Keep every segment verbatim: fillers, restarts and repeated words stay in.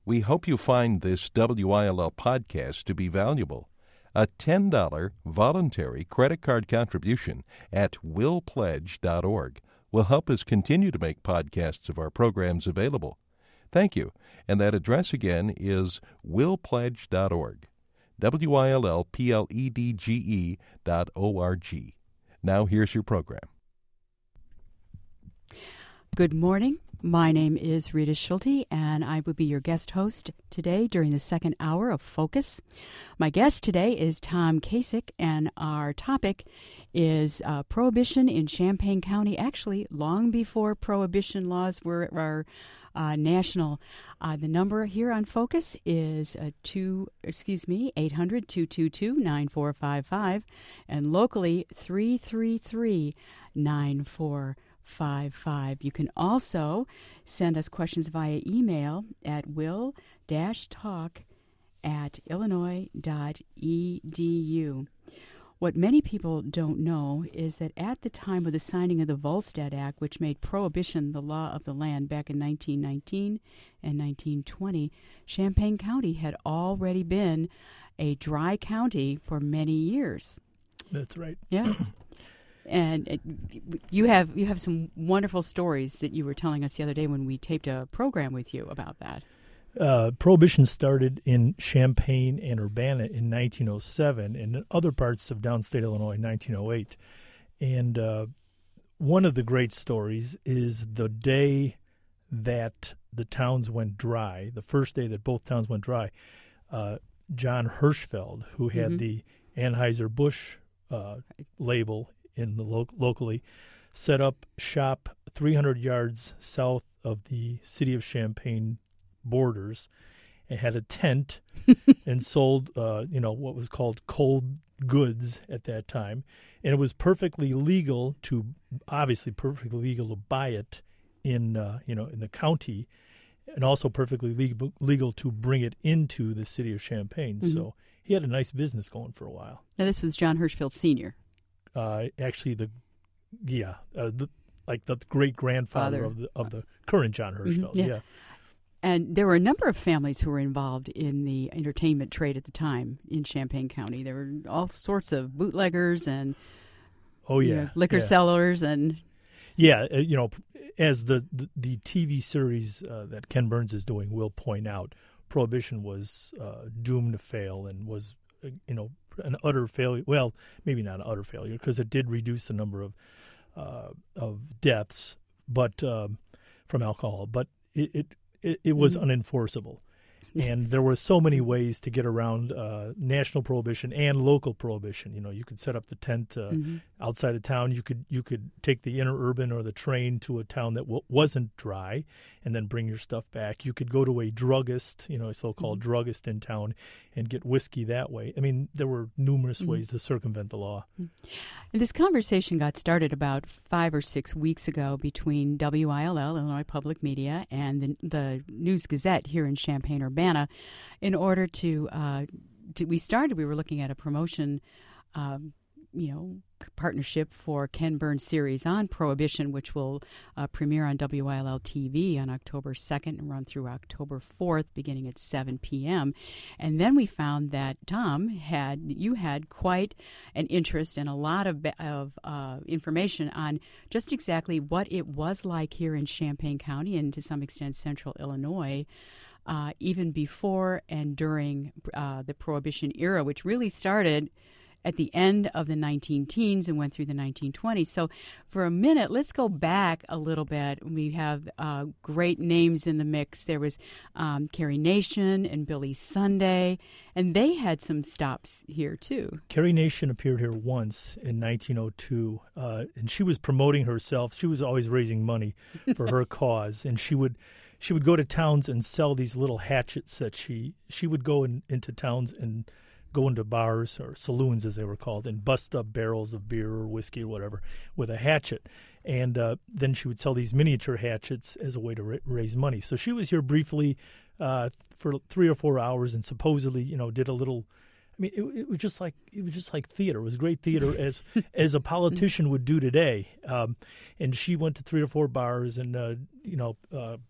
We hope you find this W I L L podcast to be valuable. A ten dollars voluntary credit card contribution at will pledge dot org will help us continue to make podcasts of our programs available. Thank you. And that address again is will pledge dot org. W I L L P L E D G E dot O R G. Now here's your program. Good morning. My name is Rita Schulte, and I will be your guest host today during the second hour of Focus. My guest today is Tom Kasich, and our topic is uh, Prohibition in Champaign County, actually long before Prohibition laws were, were uh, national. Uh, the number here on Focus is uh, two, excuse me, eight hundred, two two two, nine four five five, and locally three three three, nine four five five. You can also send us questions via email at will dash talk at illinois dot e d u. What many people don't know is that at the time of the signing of the Volstead Act, which made prohibition the law of the land back in nineteen nineteen and nineteen twenty, Champaign County had already been a dry county for many years. That's right. Yeah. And it, you have you have some wonderful stories that you were telling us the other day when we taped a program with you about that. Uh, Prohibition started in Champaign and Urbana in nineteen oh seven, and in other parts of downstate Illinois in nineteen oh eight. And uh, one of the great stories is the day that the towns went dry, the first day that both towns went dry. Uh, John Hirschfeld, who had mm-hmm. the Anheuser-Busch uh, label in the lo- locally, set up shop three hundred yards south of the city of Champaign borders, and had a tent and sold, uh, you know, what was called cold goods at that time. And it was perfectly legal to, obviously perfectly legal to buy it in, uh, you know, in the county, and also perfectly legal, legal to bring it into the city of Champaign. Mm-hmm. So he had a nice business going for a while. Now, this was John Hirschfeld Senior Uh, actually, the yeah, uh, the, like the great grandfather of the of the current John Hirschfeld. Mm-hmm, yeah. yeah, and there were a number of families who were involved in the entertainment trade at the time in Champaign County. There were all sorts of bootleggers and oh yeah, you know, liquor yeah. sellers and yeah, uh, you know, as the the, the T V series uh, that Ken Burns is doing will point out, Prohibition was uh, doomed to fail and was uh, you know. an utter failure. Well, maybe not an utter failure, because it did reduce the number of uh, of deaths, but um, from alcohol. But it it, it, it was mm-hmm. unenforceable, and there were so many ways to get around uh, national prohibition and local prohibition. You know, you could set up the tent uh, mm-hmm. outside of town. You could you could take the interurban or the train to a town that w- wasn't dry, and then bring your stuff back. You could go to a druggist, you know, a so-called mm-hmm. druggist in town, and get whiskey that way. I mean, there were numerous mm-hmm. ways to circumvent the law. And this conversation got started about five or six weeks ago between W I L L, Illinois Public Media, and the, the News-Gazette here in Champaign-Urbana. In order to, uh, to, we started, we were looking at a promotion, um, you know, partnership for Ken Burns series on Prohibition, which will uh, premiere on W I L L T V on October second and run through October fourth, beginning at seven p.m. And then we found that, Tom, had you had quite an interest and a lot of, of uh, information on just exactly what it was like here in Champaign County and to some extent central Illinois, uh, even before and during uh, the Prohibition era, which really started at the end of the nineteen teens and went through the nineteen twenties. So for a minute, let's go back a little bit. We have uh, great names in the mix. There was um, Carrie Nation and Billy Sunday, and they had some stops here, too. Carrie Nation appeared here once in nineteen oh two, uh, and she was promoting herself. She was always raising money for her cause, and she would she would go to towns and sell these little hatchets that she, she would go in, into towns and go into bars or saloons, as they were called, and bust up barrels of beer or whiskey or whatever with a hatchet. And uh, then she would sell these miniature hatchets as a way to ra- raise money. So she was here briefly uh, for three or four hours and supposedly, you know, did a little I mean, it, it was just like it was just like theater. It was great theater, as as a politician would do today. Um, and she went to three or four bars and uh, you know uh,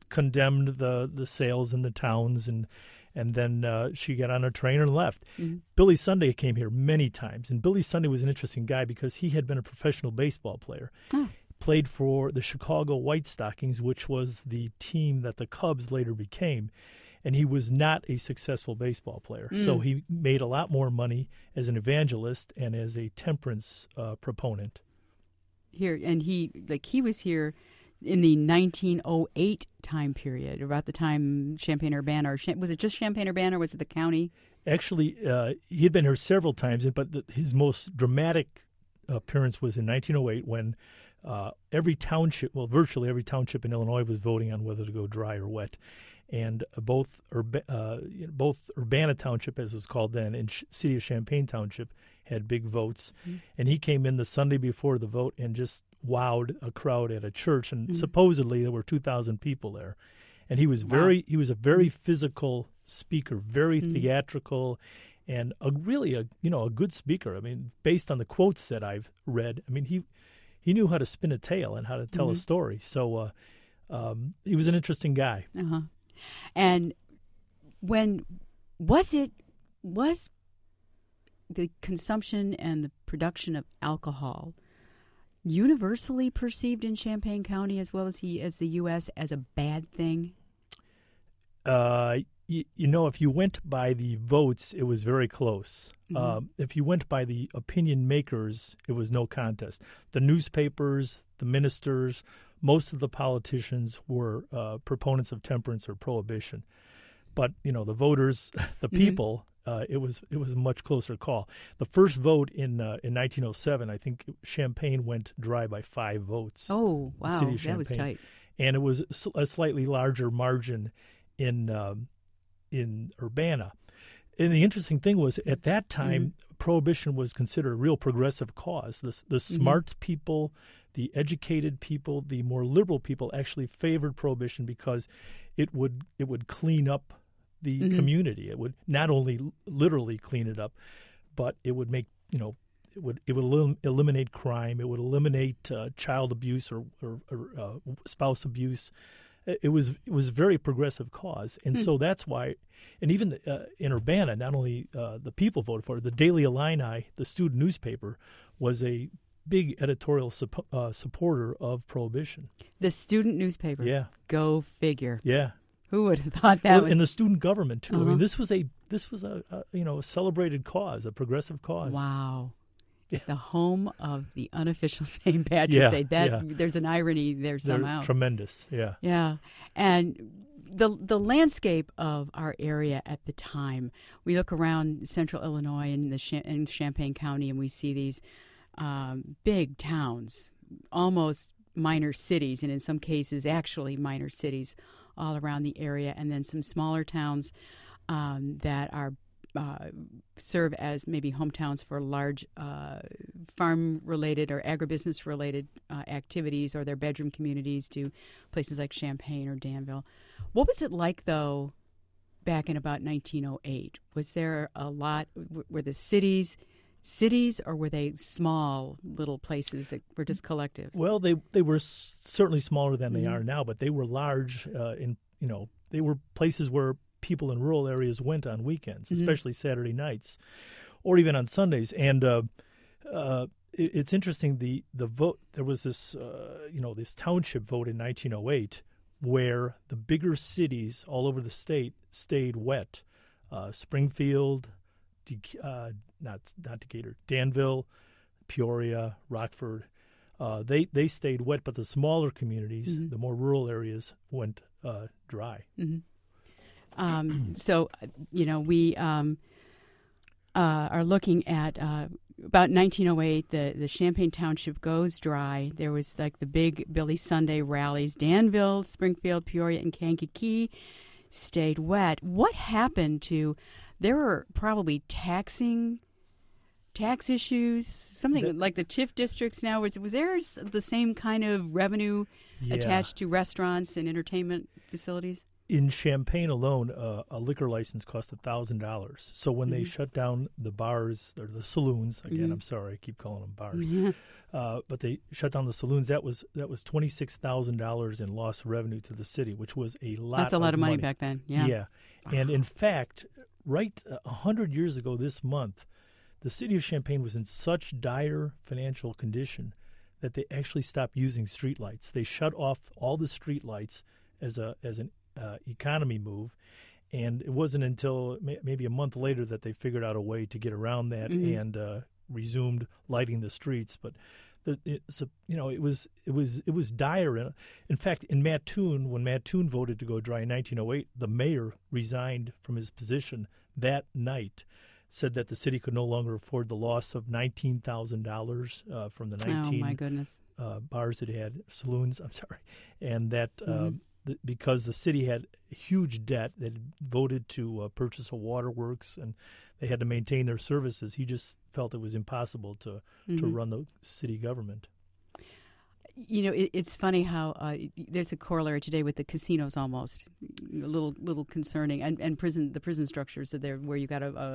condemned the, the sales in the towns, and and then uh, she got on a train and left. Mm-hmm. Billy Sunday came here many times, and Billy Sunday was an interesting guy because he had been a professional baseball player. Oh. Played for the Chicago White Stockings, which was the team that the Cubs later became, and he was not a successful baseball player. Mm. So he made a lot more money as an evangelist and as a temperance uh, proponent. Here, and he like he was here in the nineteen oh eight time period, about the time Champaign-Urbana, or was it just Champaign-Urbana, or was it the county? Actually, uh, he had been here several times, but the, his most dramatic appearance was in nineteen oh eight when uh, every township, well, virtually every township in Illinois was voting on whether to go dry or wet. And both Urba, uh, both Urbana Township, as it was called then, and Sh- City of Champaign Township had big votes. Mm-hmm. And he came in the Sunday before the vote and just wowed a crowd at a church. And mm-hmm. supposedly there were two thousand people there. And he was very wow. he was a very mm-hmm. physical speaker, very mm-hmm. theatrical, and a really a you know a good speaker. I mean, based on the quotes that I've read, I mean he he knew how to spin a tale and how to tell mm-hmm. a story. So uh, um, he was an interesting guy. Uh-huh. And when was it was the consumption and the production of alcohol universally perceived in Champaign County as well as he as the U S as a bad thing? Uh, you, you know, if you went by the votes, it was very close. Mm-hmm. Uh, if you went by the opinion makers, it was no contest. The newspapers, the ministers, most of the politicians were uh, proponents of temperance or prohibition. But, you know, the voters, the people, mm-hmm. uh, it was it was a much closer call. The first vote in uh, in nineteen oh seven, I think Champaign went dry by five votes. Oh, wow, that was tight. And it was a slightly larger margin in um, in Urbana. And the interesting thing was, at that time, mm-hmm. prohibition was considered a real progressive cause. The, the smart mm-hmm. people, the educated people, the more liberal people actually favored prohibition because it would it would clean up the mm-hmm. community. It would not only literally clean it up, but it would make, you know, it would it would elim- eliminate crime. It would eliminate uh, child abuse or, or, or uh, spouse abuse. It was it was a very progressive cause, and hmm. so that's why, and even uh, in Urbana, not only uh, the people voted for it, the Daily Illini, the student newspaper, was a big editorial sup- uh, supporter of prohibition. The student newspaper, yeah, go figure, yeah. Who would have thought that? Well, would... And the student government too. Uh-huh. I mean, this was a this was a, a you know a celebrated cause, a progressive cause. Wow. Yeah. The home of the unofficial Saint Patrick's yeah, Day. That yeah. There's an irony there somehow. They're tremendous, yeah. Yeah. And the the landscape of our area at the time, we look around central Illinois and the Ch- in Champaign County, and we see these um, big towns, almost minor cities, and in some cases actually minor cities all around the area, and then some smaller towns um, that are Uh, serve as maybe hometowns for large uh, farm-related or agribusiness-related uh, activities, or their bedroom communities to places like Champaign or Danville. What was it like, though, back in about nineteen oh eight? Was there a lot? W- were the cities cities, or were they small little places that were just collectives? Well, they they were s- certainly smaller than they mm-hmm. are now, but they were large. Uh, in you know, they were places where people in rural areas went on weekends, mm-hmm. especially Saturday nights, or even on Sundays. And uh, uh, it, it's interesting. The the vote there was this uh, you know this township vote in nineteen oh eight where the bigger cities all over the state stayed wet. Uh, Springfield, De- uh, not not Decatur, Danville, Peoria, Rockford. Uh, they they stayed wet, but the smaller communities, mm-hmm. the more rural areas, went uh, dry. Mm-hmm. Um, so, you know, we um, uh, are looking at uh, about nineteen oh eight, the, the Champaign Township goes dry. There was like the big Billy Sunday rallies. Danville, Springfield, Peoria, and Kankakee stayed wet. What happened to, there were probably taxing, tax issues, something the, like the T I F districts now. Was, was there the same kind of revenue yeah. attached to restaurants and entertainment facilities? In Champaign alone, uh, a liquor license cost one thousand dollars. So when mm-hmm. they shut down the bars, or the saloons, again, mm-hmm. I'm sorry, I keep calling them bars, mm-hmm. Uh, but they shut down the saloons. That was that was twenty six thousand dollars in lost revenue to the city, which was a lot. That's a lot of, of money, money back then. Yeah. Yeah, and in fact, right a hundred years ago this month, the city of Champaign was in such dire financial condition that they actually stopped using streetlights. They shut off all the streetlights as a as an uh, economy move. And it wasn't until may- maybe a month later that they figured out a way to get around that mm-hmm. and uh, resumed lighting the streets. But the, it's a, you know, it was it was it was dire. In fact, in Mattoon, when Mattoon voted to go dry in nineteen oh eight, the mayor resigned from his position that night. Said that the city could no longer afford the loss of nineteen thousand dollars uh, from the nineteen oh my goodness. Uh, bars it had, saloons. I'm sorry, and that. Mm-hmm. Uh, because the city had huge debt, they voted to uh, purchase a waterworks, and they had to maintain their services. He just felt it was impossible to, mm-hmm. to run the city government. You know, it, it's funny how uh, there's a corollary today with the casinos, almost a little little concerning, and, and prison the prison structures are there where you got a, a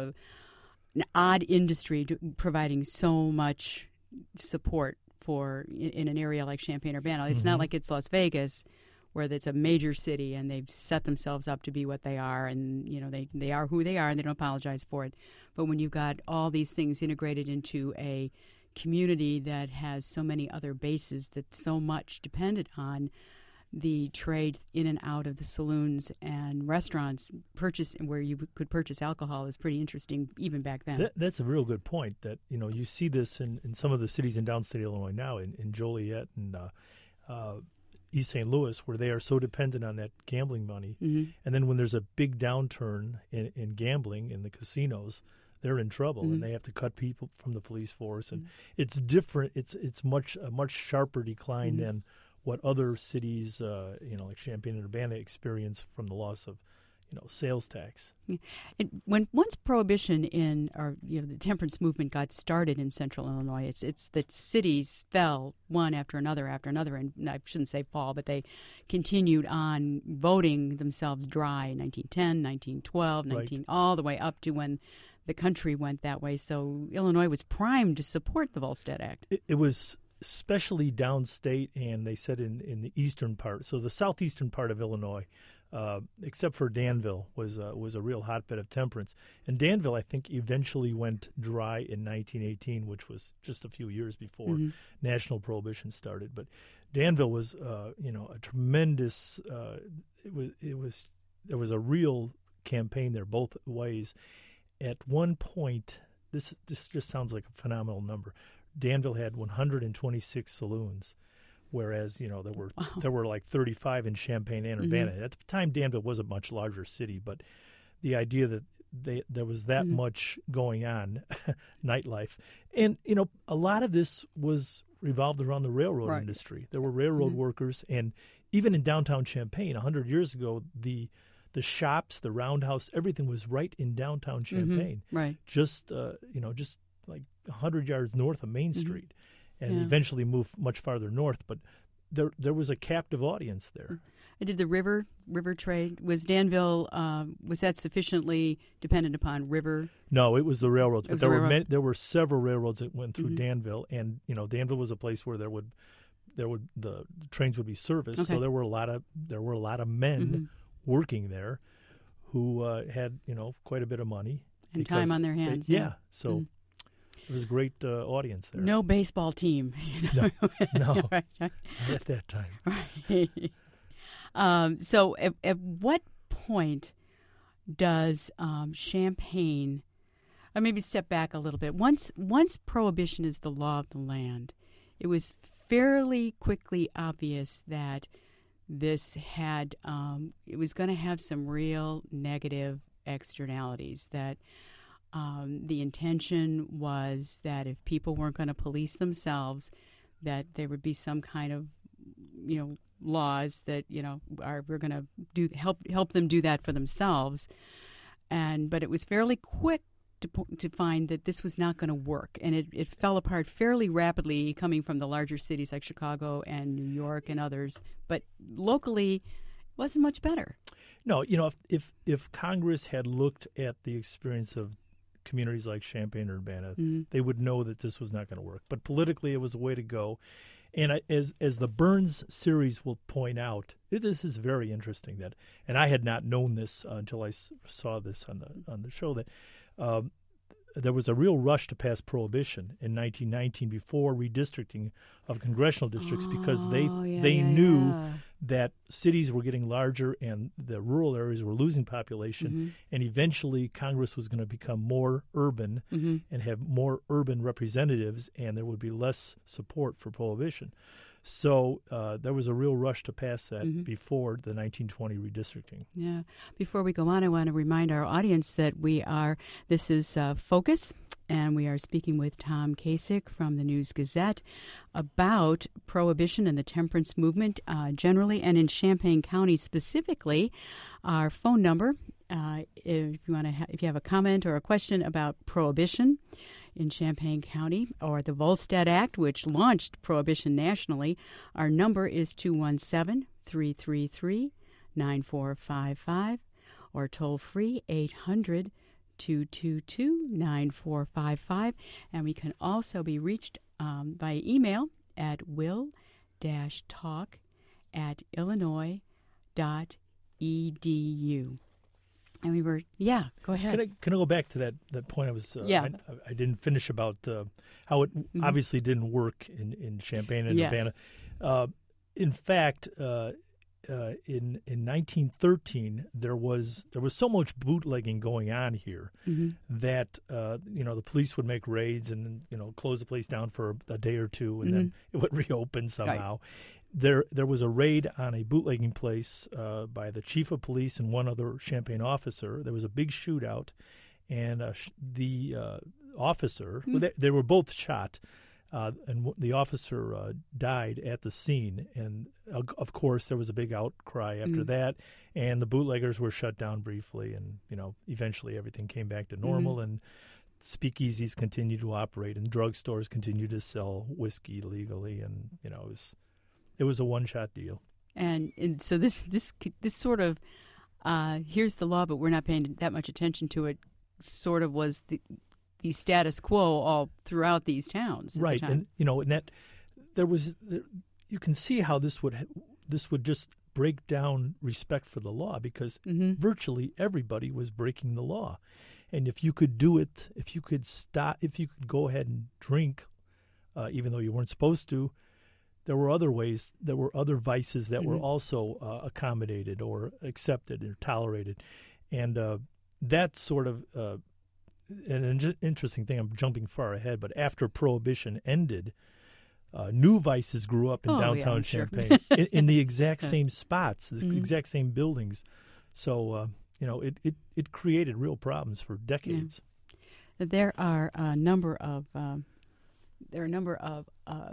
an odd industry to, providing so much support for in, in an area like Champaign-Urbana. It's mm-hmm. not like it's Las Vegas, where it's a major city and they've set themselves up to be what they are, and you know they, they are who they are and they don't apologize for it. But when you've got all these things integrated into a community that has so many other bases that so much depended on the trade in and out of the saloons and restaurants, purchase where you could purchase alcohol is pretty interesting even back then. That, that's a real good point. That you know you see this in, in some of the cities in downstate Illinois now, in, in Joliet and uh, uh, East Saint Louis, where they are so dependent on that gambling money. Mm-hmm. And then when there's a big downturn in, in gambling in the casinos, they're in trouble, mm-hmm. and they have to cut people from the police force. And mm-hmm. it's different. It's it's much a much sharper decline mm-hmm. than what other cities, uh, you know, like Champaign and Urbana experience from the loss of, you know, sales tax. Yeah. And when once prohibition in, or you know, the temperance movement got started in Central Illinois, it's it's that cities fell one after another after another, and I shouldn't say fall, but they continued on voting themselves dry in nineteen ten, nineteen twelve, nineteen right. all the way up to when the country went that way. So Illinois was primed to support the Volstead Act. It, it was especially downstate, and they said in, in the eastern part. So the southeastern part of Illinois, uh, except for Danville, was uh, was a real hotbed of temperance. And Danville, I think, eventually went dry in nineteen eighteen, which was just a few years before mm-hmm. national prohibition started. But Danville was, uh, you know, a tremendous. Uh, it was it was there was a real campaign there both ways. At one point, this this just sounds like a phenomenal number. Danville had one hundred twenty-six saloons, whereas you know there were wow. there were like thirty-five in Champaign and Urbana. Mm-hmm. At the time, Danville was a much larger city, but the idea that they, there was that mm-hmm. much going on, nightlife, and you know a lot of this was revolved around the railroad right. industry. There were railroad mm-hmm. workers, and even in downtown Champaign, a hundred years ago, the the shops, the roundhouse, everything was right in downtown Champaign. Mm-hmm. Right. Just uh, you know, just like a hundred yards north of Main Street, mm-hmm. and yeah. eventually moved much farther north. But there there was a captive audience there. I did the river river trade. Was Danville um, was that sufficiently dependent upon river? No, it was the railroads. It but was there the were railroad. many, there were several railroads that went through mm-hmm. Danville, and you know Danville was a place where there would there would the, the trains would be serviced. Okay. So there were a lot of there were a lot of men mm-hmm. working there who uh, had you know quite a bit of money and time on their they, hands. yeah, yeah. so. Mm-hmm. It was a great uh, audience there. No baseball team. You know? No, no, right. not at that time. Right. um, so, at, at what point does um, Champaign, or maybe step back a little bit? Once, once prohibition is the law of the land, it was fairly quickly obvious that this had, um, it was going to have some real negative externalities. That. Um, the intention was that if people weren't going to police themselves, that there would be some kind of, you know, laws that you know are we're going to do help help them do that for themselves. And but it was fairly quick to to find that this was not going to work, and it, it fell apart fairly rapidly, coming from the larger cities like Chicago and New York and others. But locally, it wasn't much better. No, you know, if if, if Congress had looked at the experience of communities like Champaign-Urbana, Mm-hmm. they would know that this was not going to work. But politically, it was a way to go. And I, as as the Burns series will point out, this is very interesting. That, and I had not known this uh, until I s- saw this on the on the show, that um, there was a real rush to pass prohibition in nineteen nineteen before redistricting of congressional districts, because they Oh, yeah, they yeah, knew yeah. that cities were getting larger and the rural areas were losing population, Mm-hmm. and eventually Congress was going to become more urban Mm-hmm. and have more urban representatives, and there would be less support for prohibition. So uh, there was a real rush to pass that Mm-hmm. before the nineteen twenty redistricting. Yeah. Before we go on, I want to remind our audience that we are, this is uh, Focus, and we are speaking with Tom Kasich from the News Gazette about prohibition and the temperance movement uh, generally, and in Champaign County specifically. Our phone number, uh, if you want to, ha- if you have a comment or a question about prohibition in Champaign County or the Volstead Act, which launched prohibition nationally, our number is two one seven, three three three, nine four five five or toll free eight hundred, two two two, nine four five five. And we can also be reached um, by email at will-talk at illinois dot edu. And we were, yeah, go ahead. Can I, can I go back to that, that point I was, uh, Yeah. I, I didn't finish about uh, how it Mm-hmm. obviously didn't work in, in Champaign and Yes. Urbana. Uh, in fact, uh, uh, in in nineteen thirteen, there was there was so much bootlegging going on here Mm-hmm. that uh, you know the police would make raids and you know close the place down for a day or two, and Mm-hmm. then it would reopen somehow. There there was a raid on a bootlegging place uh, by the chief of police and one other Champaign officer. There was a big shootout, and uh, sh- the uh, officer, Mm-hmm. well, they, they were both shot. Uh, and w- the officer uh, died at the scene, and uh, of course there was a big outcry after Mm. that, and the bootleggers were shut down briefly, and you know eventually everything came back to normal, Mhm. and speakeasies continued to operate, and drugstores continued to sell whiskey legally, and you know it was it was a one-shot deal. And, and so this this this sort of uh, here's the law, but we're not paying that much attention to it. Sort of was the the status quo all throughout these towns, at the Right, time. and you know, and that there was there, you can see how this would ha- this would just break down respect for the law, because Mhm. virtually everybody was breaking the law, and if you could do it, if you could stop, if you could go ahead and drink, uh, even though you weren't supposed to, there were other ways. There were other vices that were Mhm. also uh, accommodated or accepted or tolerated, and uh, that sort of. Uh, An in- interesting thing, I'm jumping far ahead, but after Prohibition ended, uh, new vices grew up in Oh, yeah, downtown I'm sure. Champaign in, in the exact Yeah. same spots, the Mhm. exact same buildings. So, uh, you know, it, it, it created real problems for decades. There are a number of um, there are a number of uh,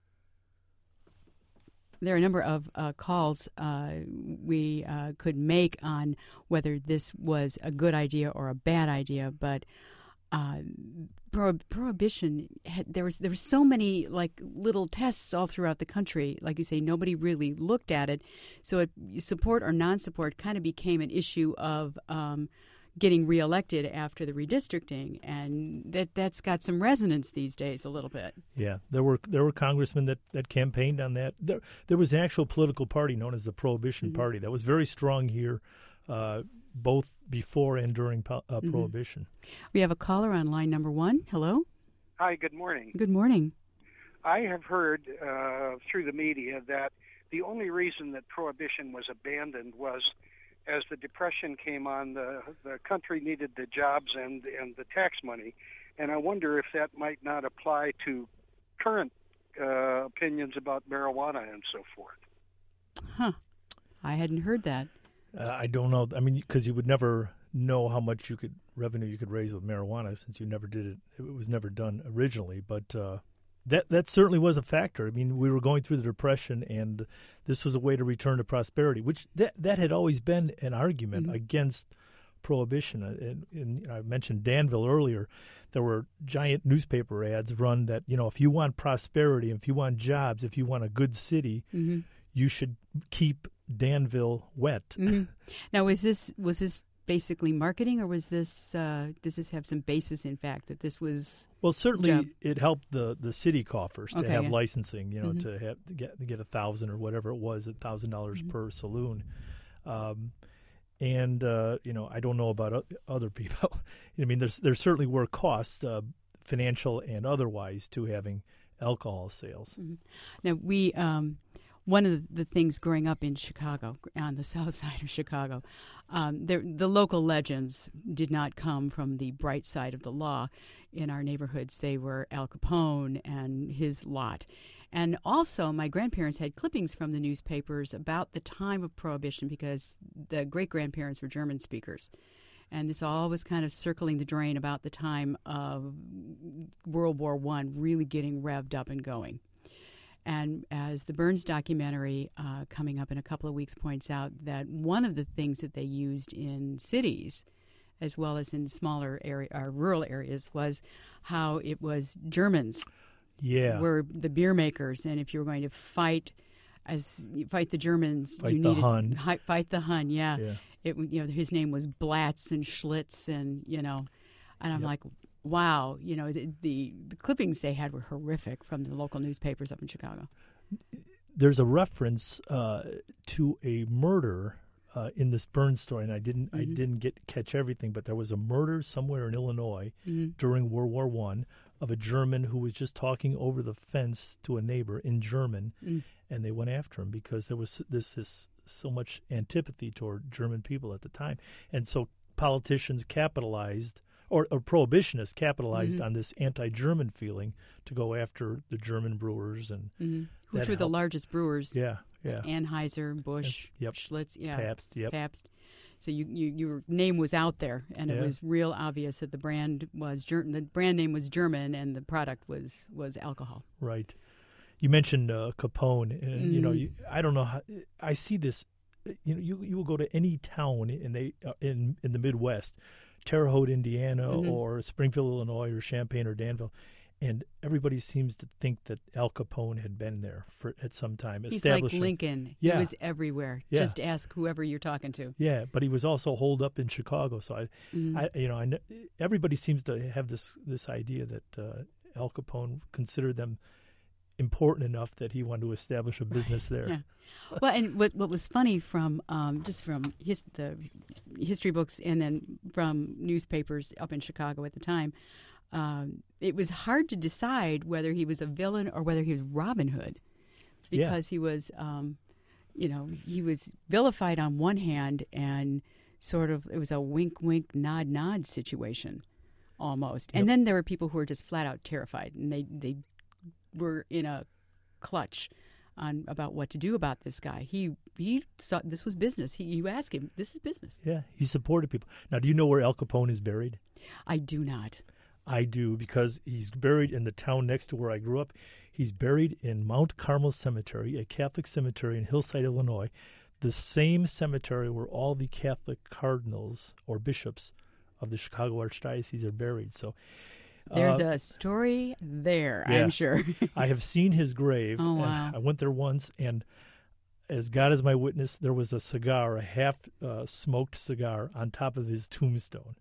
there are a number of uh, calls uh, we uh, could make on whether this was a good idea or a bad idea, but uh, prohib- prohibition had, there was there were so many like little tests all throughout the country. Like you say, nobody really looked at it, so it, support or non-support kind of became an issue of Um, getting reelected after the redistricting, and that that's got some resonance these days a little bit. Yeah, there were there were congressmen that, that campaigned on that. There there was an actual political party known as the Prohibition Mhm. Party that was very strong here, uh, both before and during po- uh, Mhm. Prohibition. We have a caller on line number one. Hello. Hi, good morning. Good morning. I have heard uh, through the media that the only reason that prohibition was abandoned was as the Depression came on, the the country needed the jobs and and the tax money, and I wonder if that might not apply to current uh, opinions about marijuana and so forth. Huh. I hadn't heard that. Uh, I don't know. I mean, because you would never know how much you could revenue you could raise with marijuana, since you never did it. It was never done originally, but uh, that that certainly was a factor. I mean, we were going through the Depression, and this was a way to return to prosperity, which that that had always been an argument Mhm. against prohibition. Uh, And, and you know, I mentioned Danville earlier. There were giant newspaper ads run that, you know, if you want prosperity, if you want jobs, if you want a good city, Mm-hmm. you should keep Danville wet. Mm-hmm. Now, was this was this basically marketing, or was this uh, does this have some basis in fact that this was? Well, certainly job? it helped the, the city coffers to Okay, have yeah. licensing, you know, Mhm. to have to get to get a thousand or whatever it was, a thousand dollars Mhm. per saloon. Um, and uh, you know, I don't know about o- other people. I mean, there's there certainly were costs, uh, financial and otherwise, to having alcohol sales. Mhm. Now we. Um, One of the things growing up in Chicago, on the south side of Chicago, um, there, the local legends did not come from the bright side of the law in our neighborhoods. They were Al Capone and his lot. And also, my grandparents had clippings from the newspapers about the time of Prohibition because the great-grandparents were German speakers. And this all was kind of circling the drain about the time of World War One really getting revved up and going. And as the Burns documentary uh, coming up in a couple of weeks points out, that one of the things that they used in cities as well as in smaller area, or rural areas was how it was Germans Yeah. were the beer makers. And if you were going to fight as you fight the Germans, Fight you the needed Hun. Hi, fight the Hun, yeah. Yeah. It, you know, his name was Blatz and Schlitz, and, you know, and I'm Yep. like, wow, you know, the, the the clippings they had were horrific from the local newspapers up in Chicago. There's a reference uh, to a murder uh, in this Burns story, and I didn't I Mhm. didn't get catch everything, but there was a murder somewhere in Illinois Mm-hmm. during World War One of a German who was just talking over the fence to a neighbor in German, Mm. and they went after him because there was this, this so much antipathy toward German people at the time, and so politicians capitalized. Or, or prohibitionists capitalized Mhm. on this anti-German feeling to go after the German brewers and Mm-hmm. Which that were the helped. largest brewers? yeah, yeah, Anheuser, Busch, Yep. Schlitz, yeah, Pabst, yep, Pabst. So you, you your name was out there, and it Yeah. was real obvious that the brand was Ger- the brand name was German, and the product was was alcohol. right. You mentioned uh, Capone, and you know, Mhm. you, I don't know how I see this. You know, you you will go to any town in they uh, in in the Midwest, Terre Haute, Indiana, Mhm. or Springfield, Illinois, or Champaign or Danville, and everybody seems to think that Al Capone had been there for at some time. He's like establishing, Lincoln. Yeah. He was everywhere. Yeah. Just ask whoever you're talking to. yeah, but he was also holed up in Chicago. So I, Mhm. I you know, I kn- everybody seems to have this this idea that uh, Al Capone considered them important enough that he wanted to establish a business there. Yeah. Well, and what what was funny from um, just from his, the history books and then from newspapers up in Chicago at the time, um, it was hard to decide whether he was a villain or whether he was Robin Hood, Yeah. because he was, um, you know, he was vilified on one hand and sort of it was a wink, wink, nod, nod situation almost, Yep. and then there were people who were just flat out terrified and they they were in a clutch on about what to do about this guy. He he thought this was business. He you ask him, this is business. Yeah, he supported people. Now, do you know where Al Capone is buried? I do not. I do, because he's buried in the town next to where I grew up. He's buried in Mount Carmel Cemetery, a Catholic cemetery in Hillside, Illinois, the same cemetery where all the Catholic cardinals or bishops of the Chicago Archdiocese are buried. So There's uh, a story there, yeah. I'm sure. I have seen his grave. Oh, and wow. I went there once, and as God is my witness, there was a cigar, a half-smoked cigar, on top of his tombstone.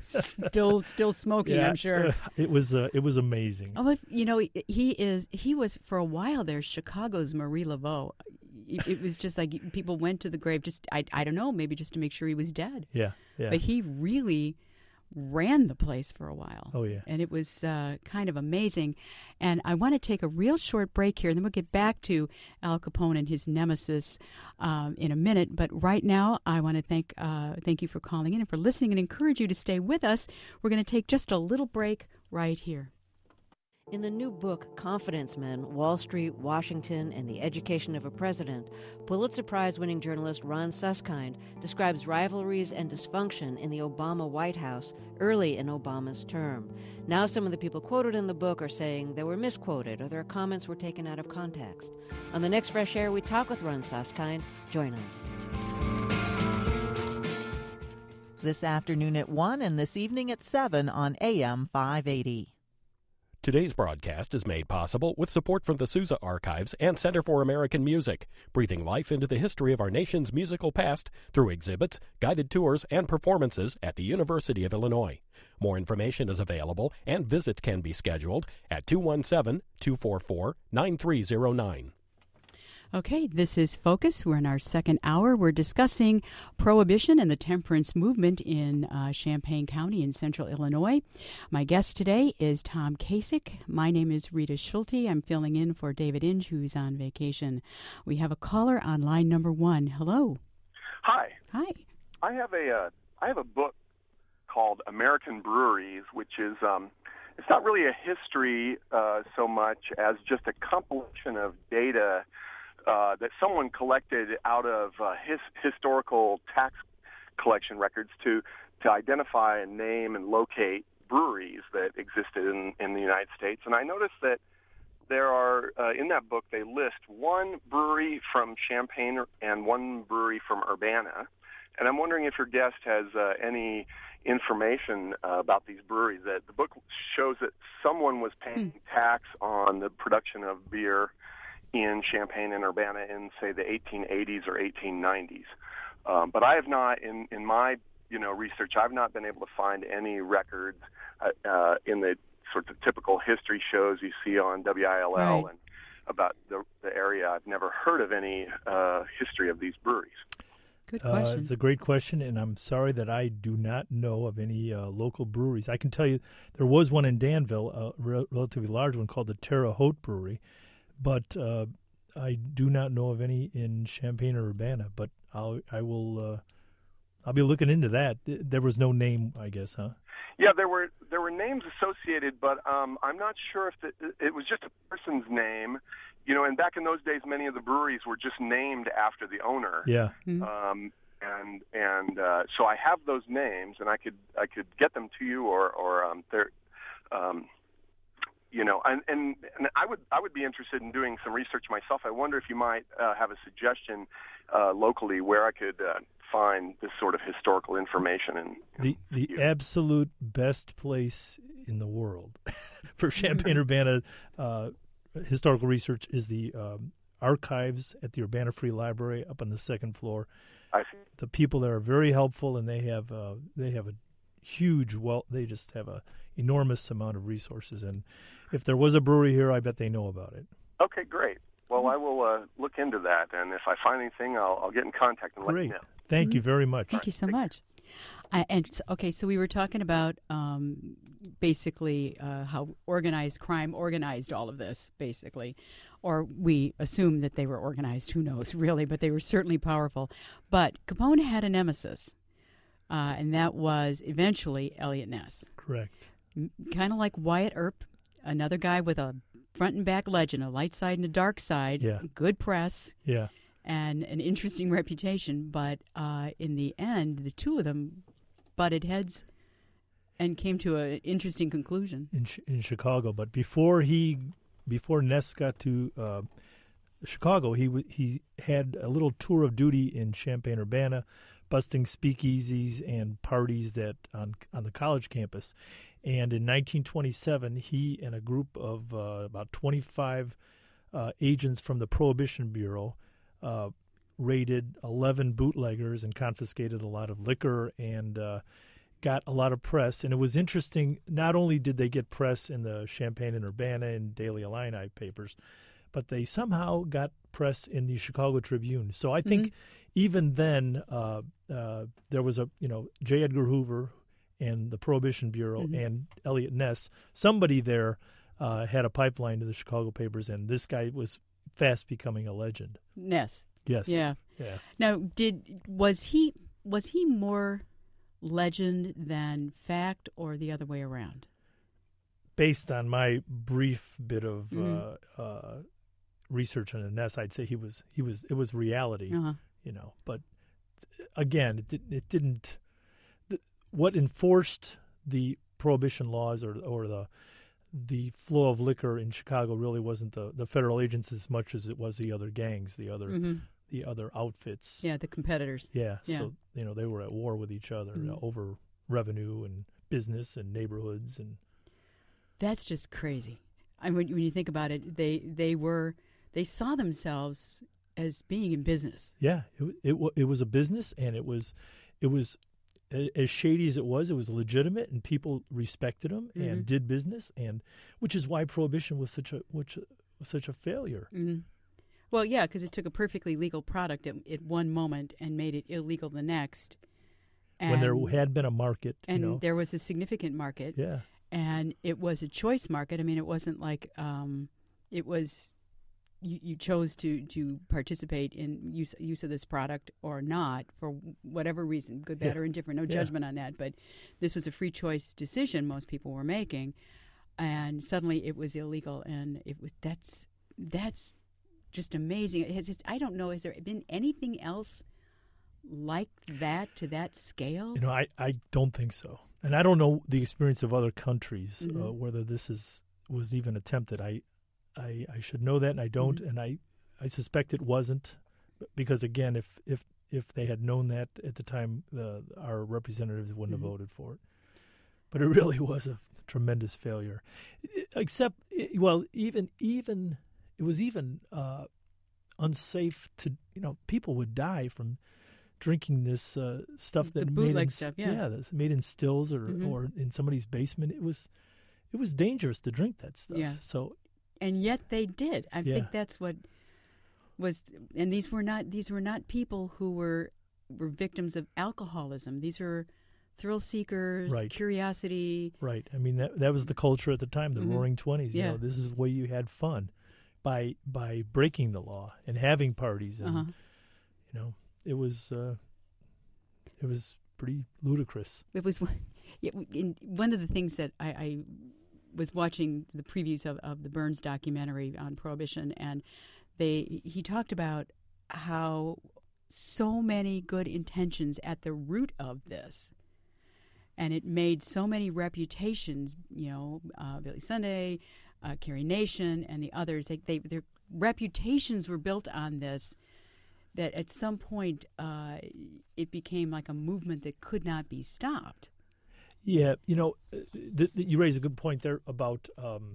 still still smoking, Yeah, I'm sure. uh, it was uh, it was amazing. Oh, but, you know, he is. He was for a while there Chicago's Marie Laveau. It, it was just like people went to the grave. Just I I don't know, maybe just to make sure he was dead. Yeah, yeah. But he really ran the place for a while. Oh, yeah. And it was uh, kind of amazing. And I want to take a real short break here, and then we'll get back to Al Capone and his nemesis um, in a minute. But right now, I want to thank uh, thank you for calling in and for listening, and encourage you to stay with us. We're going to take just a little break right here. In the new book, Confidence Men, Wall Street, Washington, and the Education of a President, Pulitzer Prize-winning journalist Ron Suskind describes rivalries and dysfunction in the Obama White House early in Obama's term. Now some of the people quoted in the book are saying they were misquoted or their comments were taken out of context. On the next Fresh Air, we talk with Ron Suskind. Join us. This afternoon at one and this evening at seven on A M five eighty. Today's broadcast is made possible with support from the Sousa Archives and Center for American Music, breathing life into the history of our nation's musical past through exhibits, guided tours, and performances at the University of Illinois. More information is available and visits can be scheduled at two one seven, two four four, nine three zero nine. Okay, this is Focus. We're in our second hour. We're discussing prohibition and the temperance movement in uh, Champaign County in central Illinois. My guest today is Tom Kasich. My name is Rita Schulte. I'm filling in for David Inge, who's on vacation. We have a caller on line number one. Hello. Hi. Hi. I have a uh, I have a book called American Breweries, which is um, it's not really a history uh, so much as just a compilation of data Uh, that someone collected out of uh, his historical tax collection records to to identify and name and locate breweries that existed in, in the United States. And I noticed that there are, uh, in that book, they list one brewery from Champaign and one brewery from Urbana. And I'm wondering if your guest has uh, any information uh, about these breweries. That the book shows that someone was paying mm. tax on the production of beer in Champaign and Urbana in, say, the eighteen eighties or eighteen nineties. Um, but I have not, in, in my you know research, I've not been able to find any records uh, uh, in the sort of typical history shows you see on W I L L right. and about the, the area. I've never heard of any uh, history of these breweries. Good question. Uh, it's a great question, and I'm sorry that I do not know of any uh, local breweries. I can tell you there was one in Danville, a re- relatively large one called the Terre Haute Brewery, but uh, I do not know of any in Champaign or Urbana. But I'll I will uh, I'll be looking into that. There was no name, I guess, huh? Yeah, there were there were names associated, but um, I'm not sure if the, it was just a person's name. You know, and back in those days, many of the breweries were just named after the owner. Yeah. Mm-hmm. Um, and and uh, so I have those names, and I could I could get them to you, or or um, they're. Um, You know, and, and and I would I would be interested in doing some research myself. I wonder if you might uh, have a suggestion uh, locally where I could uh, find this sort of historical information. And the the absolute best place in the world for Champaign Urbana uh, historical research is the um, archives at the Urbana Free Library up on the second floor. I see. The people there are very helpful, and they have uh, they have a huge well. They just have a enormous amount of resources, and if there was a brewery here, I bet they know about it. Okay, great. Well, I will uh, look into that, and if I find anything, I'll, I'll get in contact and Great. let you know. Thank Mm-hmm. you very much. Thank you so much. I, and okay, so we were talking about um, basically uh, how organized crime organized all of this, basically, or we assume that they were organized. Who knows, really? But they were certainly powerful. But Capone had a nemesis, uh, and that was eventually Eliot Ness. Correct. Kind of like Wyatt Earp, another guy with a front and back legend, a light side and a dark side, Yeah. good press, Yeah. and an interesting reputation. But uh, in the end, the two of them butted heads and came to an interesting conclusion. In in Chicago, but before he before Ness got to uh, Chicago, he w- he had a little tour of duty in Champaign Urbana, busting speakeasies and parties that on on the college campus. And in nineteen twenty-seven, he and a group of uh, about twenty-five uh, agents from the Prohibition Bureau uh, raided eleven bootleggers and confiscated a lot of liquor and uh, got a lot of press. And it was interesting, not only did they get press in the Champaign and Urbana and Daily Illini papers, but they somehow got press in the Chicago Tribune. So I think mm-hmm. even then uh, uh, there was a, you know, J. Edgar Hoover and the Prohibition Bureau mm-hmm. and Eliot Ness, somebody there uh, had a pipeline to the Chicago papers, and this guy was fast becoming a legend. Ness. Yes. Yeah. Yeah. Now, did was he was he more legend than fact, or the other way around? Based on my brief bit of mm-hmm. uh, uh, research on Ness, I'd say he was he was it was reality, uh-huh. you know. But again, it did, it didn't. What enforced the prohibition laws or or the the flow of liquor in Chicago really wasn't the, the federal agents as much as it was the other gangs, the other mm-hmm. the other outfits. Yeah, the competitors. Yeah, yeah. so you know they were at war with each other mm-hmm. uh, over revenue and business and neighborhoods and. That's just crazy. I mean, when you think about it, they they were they saw themselves as being in business. Yeah, it it, it was a business, and it was it was as shady as it was. It was legitimate, and people respected them mm-hmm. and did business, and which is why Prohibition was such a which was such a failure. Mm-hmm. Well, yeah, because it took a perfectly legal product at, at one moment and made it illegal the next. And, when there had been a market, and you know. there was a significant market. Yeah. And it was a choice market. I mean, it wasn't like um, it was you, you chose to, to participate in use use of this product or not for whatever reason, good, bad, yeah. or indifferent. No yeah. judgment on that. But this was a free choice decision most people were making, and suddenly it was illegal. And it was that's that's just amazing. It has just, I don't know. Has there been anything else like that to that scale? You know, I, I don't think so. And I don't know the experience of other countries, mm-hmm. uh, whether this is was even attempted. I I, I should know that, and I don't, mm-hmm. and I, I suspect it wasn't, because, again, if if, if they had known that at the time, the, our representatives wouldn't mm-hmm. have voted for it. But it really was a tremendous failure. Except, well, even, even it was even uh, unsafe to, you know, people would die from drinking this uh, stuff that the made bootleg in, stuff, yeah, yeah, that's made in stills or, mm-hmm. or in somebody's basement. It was it was dangerous to drink that stuff. Yeah. So, and yet they did. I yeah. think that's what was. And these were not these were not people who were were victims of alcoholism. These were thrill seekers, right. curiosity. Right. I mean, that that was the culture at the time, the mm-hmm. Roaring Twenties. Yeah. You know, this is the way you had fun, by by breaking the law and having parties, and uh-huh. you know, it was uh, it was pretty ludicrous. It was yeah, in, one of the things that I, I was watching the previews of, of the Burns documentary on Prohibition, and they he talked about how so many good intentions at the root of this, and it made so many reputations. You know, uh, Billy Sunday, uh, Carrie Nation, and the others. They, they their reputations were built on this. That at some point uh, it became like a movement that could not be stopped. Yeah, you know, th- th- you raise a good point there about, um,